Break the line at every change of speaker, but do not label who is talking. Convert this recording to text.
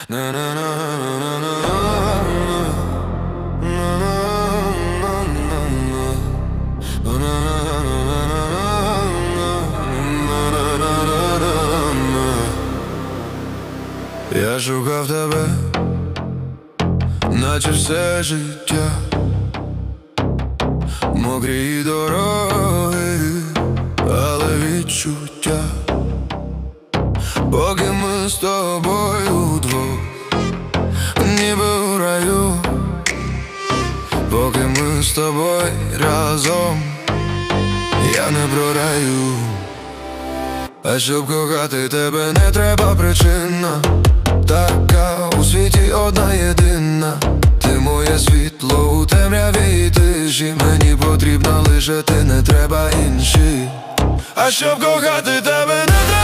Я шукав тебе, наче все життя, мокрі дороги, але відчуття, поки ми з тобою вдвох, ніби у раю, поки ми з тобою разом, я не програю. А щоб кохати тебе не треба причина, така у світі одна єдина. Ти моє світло у темряві і тиші, мені потрібна лише ти, не треба інші. А щоб кохати тебе не треба